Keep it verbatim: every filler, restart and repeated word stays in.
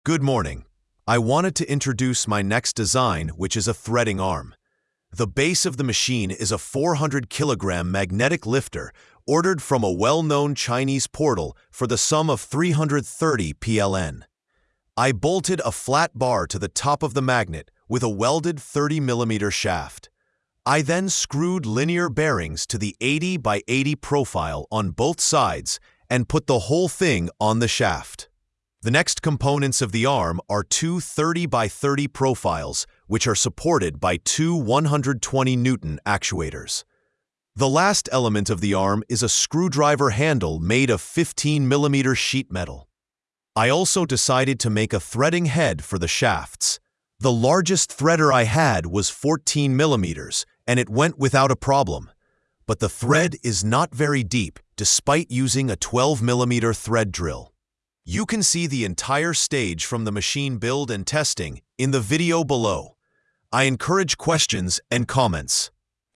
Good morning. I wanted to introduce my next design, which is a threading arm. The base of the machine is a four hundred kilogram magnetic lifter ordered from a well-known Chinese portal for the sum of three hundred thirty P L N. I bolted a flat bar to the top of the magnet with a welded thirty millimeter shaft. I then screwed linear bearings to the eighty by eighty profile on both sides and put the whole thing on the shaft. The next components of the arm are two thirty by thirty profiles, which are supported by two one hundred twenty Newton actuators. The last element of the arm is a screwdriver handle made of fifteen millimeter sheet metal. I also decided to make a threading head for the shafts. The largest threader I had was fourteen millimeters, and it went without a problem. But the thread is not very deep, despite using a twelve millimeter thread drill. You can see the entire stage from the machine build and testing in the video below. I encourage questions and comments.